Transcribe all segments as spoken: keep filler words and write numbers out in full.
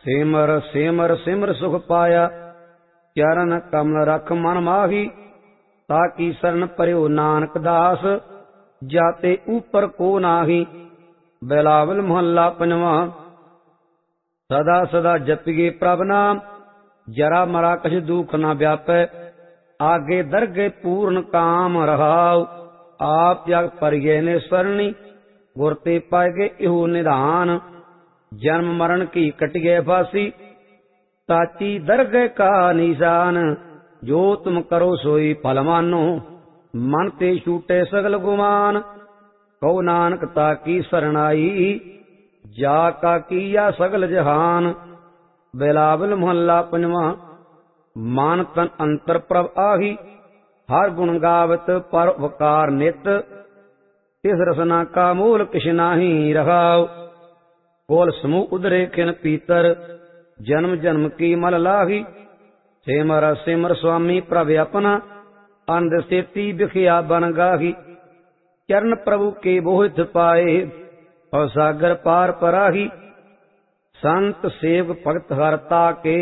ਸਿਮਰ ਸਿਮਰ ਸਿਮਰ ਸੁਖ ਪਾਇਆ, ਚਰਨ ਕਮਲ ਰਖ ਮਨ ਮਾਹੀ। ਤਾਕੀ ਸਰਨ ਪਰਿਓ ਨਾਨਕ ਦਾਸ, ਜਾਤੇ ਉਪਰ ਕੋ ਨਾਹੀ। ਬਿਲਾਵਲ ਮੁਹੱਲਾ ਪੰਜਵਾਂ। ਸਦਾ ਸਦਾ ਜਪੀਏ ਪ੍ਰਭ ਨਾਮ, ਜਰਾ ਮਰਾ ਕਛ ਦੁਖ ਨਾ ਵਿਆਪੈ। ਆਗੇ ਦਰਗੇ ਪੂਰਨ ਕਾਮ ਰਹਾਉ, ਆਪ ਜਗ ਪਰਿਏ ਨੇ ਸਰਣੀ। ਗੁਰ ਤੇ ਪਾਇਗੇ ਇਹੋ ਨਿਧਾਨ, ਜਨਮ ਮਰਨ ਕੀ ਕਟਿਏ ਫਾਸੀ। ਤਾਚੀ ਦਰਗਹਿ ਕਾ ਨਿਸ਼ਾਨ, ਜੋ ਤੁਮ ਕਰੋ ਸੋਈ ਫਲ ਮਾਨੋ। ਮਨ ਤੇ ਛੂਟੇ ਸਗਲ ਗੁਮਾਨ, ਕਹੋ ਨਾਨਕ ਤਾਕੀ ਸਰਣਾਈ। ਜਾ ਕਾ ਕੀਆ ਸਗਲ ਜਹਾਨ। ਬਿਲਾਵਲ ਮੁਹੱਲਾ ਪੰਜਵਾਂ। ਮਨ ਤਨ ਅੰਤਰ ਪ੍ਰਭ ਆਹੀ, ਹਰ ਗੁਣ ਗਾਵਤ ਪਰ ਵਕਾਰ ਨਿਤ। ਇਸ ਰਸਨਾ ਕਾ ਮੂਲ ਕਿਛ ਨਾਹੀ ਰਹਾਉ, ਕੋਲ ਸਮੂਹ ਉਦਰੇ ਖਿਨ ਪੀਤਰ। ਜਨਮ ਜਨਮ ਕੀ ਮਲ ਲਾਹੀ, ਸਿਮਰ ਸਿਮਰ ਸੁਆਮੀ ਪ੍ਰਭ ਆਪਨਾ। ਅੰਧ ਸੇਤੀ ਬਿਖਿਆ ਬਨ ਗਾਹੀ, ਚਰਨ ਪ੍ਰਭੂ ਕੇ ਬੋਹਿਥ ਪਾਏ। ਔ ਸਾਗਰ ਪਾਰ ਪਰਾਹੀ, ਸੰਤ ਸੇਵਕ ਭਗਤ ਹਰ ਤਾਕੇ।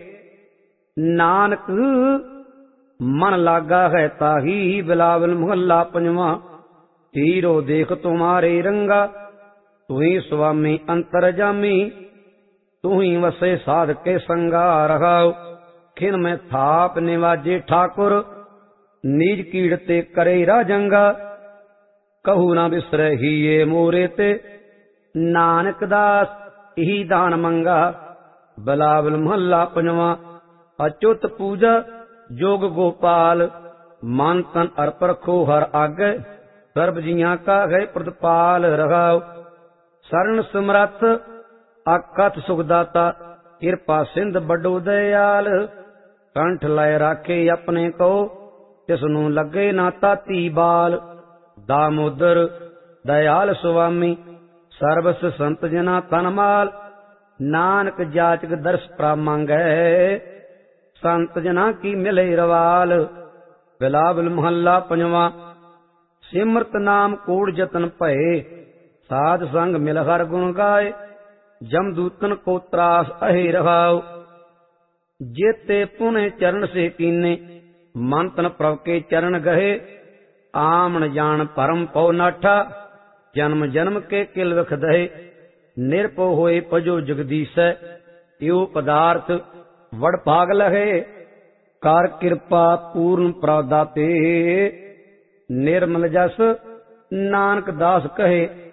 ਨਾਨਕ ਮਨ ਲਾਗਾ ਹੈ ਤਾਹੀ। ਬਿਲਾਵਲ ਮੁਹੱਲਾ ਪੰਜਵਾਂ। ਹੀਰੋ ਦੇਖ ਤੁਮਾਰੇ ਰੰਗਾ, ਤੁਹੀ ਸੁਆਮੀ ਅੰਤਰ ਜਾਮੀ। ਤੁਹੀ ਵਸੇ ਸਾਧ ਕੇ ਸੰਗਾ ਰਹਾਉ, ਖਿਨ ਮੈਂ ਥਾਪ ਨਿਵਾਜੇ ਠਾਕੁਰ। ਨੀਜ ਕੀੜ ਤੇ ਕਰੇ ਰਾਜੰਗਾ, ਕਹੂ ਨਾ ਬਿਸਰੈ ਹੀਏ ਮੋਰੇ ਤੇ। ਨਾਨਕ ਦਾਸ ਇਹੀ ਦਾਨ ਮੰਗਾ। ਬਿਲਾਵਲ ਮੁਹੱਲਾ ਪੰਜਵਾਂ। ਅਚੁੱਤ ਪੂਜਾ ਜੋਗ ਗੋਪਾਲ, ਮਨ ਤਨ ਅਰਪ ਰਖੋ ਹਰ ਆਗੈ। ਸਰਬ ਜੀਆਂ ਕਾ ਹੈ ਪ੍ਰਤਪਾਲ ਰਹਾਉ, ਸਰਨ ਸਮਰੱਥ ਆਕਥ ਸੁਖਦਾਤਾ। ਕਿਰਪਾ ਸਿੰਧ ਵੱਡੋ ਦਇਆਲ, ਕੰਠ ਲੈ ਰਾਖੇ ਆਪਣੇ ਕੋ। ਤਿਸ ਨੂੰ ਲੱਗੇ ਨਾ ਤਾਤੀ ਬਾਲ। ਦਾਮੋਦਰ ਦਇਆਲ ਸੁਆਮੀ, ਸਰਬਸ ਸੰਤ ਜਨਾ ਤਨ ਮਾਲ। ਨਾਨਕ ਜਾਚਕ ਦਰਸ ਪ੍ਰਭ ਮੰਗੈ, ਸੰਤ ਜਨਾ ਕੀ ਮਿਲੇ ਰਵਾਲ। ਬਿਲਾਵਲ ਮੁਹੱਲਾ ਪੰਜਵਾਂ। ਸਿਮਰਤ ਨਾਮ ਕੋੜ ਜਤਨ ਭਏ, ਸਾਧ ਸੰਗ ਮਿਲ ਹਰ ਗੁਣ ਗਾਏ। ਜਮਦੂਤਨ ਕੋ ਤਰਾਸ ਅਹੇ ਰਹਾਉ, ਜੇਤੇ ਪੁਨੇ ਚਰਨ ਸੇ ਕੀਨੇ। ਮਨ ਤਨ ਪ੍ਰਭ ਕੇ ਚਰਨ ਗਹੇ, ਆਮਣ ਜਾਣ ਪਰਮ ਪਉ ਨਾਠਾ। ਜਨਮ ਜਨਮ ਕੇ ਕਿਲ ਵਿਖ ਦਹੇ, ਨਿਰਭਉ ਹੋਏ ਭਜੋ ਜਗਦੀਸੈ। ਇਉ ਪਦਾਰਥ ਵਡ ਭਾਗ ਲਹੇ, ਕਰ ਕਿਰਪਾ ਪੂਰਨ ਪ੍ਰਭ ਦਾਤੇ। ਨਿਰਮਲ ਜਸ ਨਾਨਕ ਦਾਸ ਕਹੇ,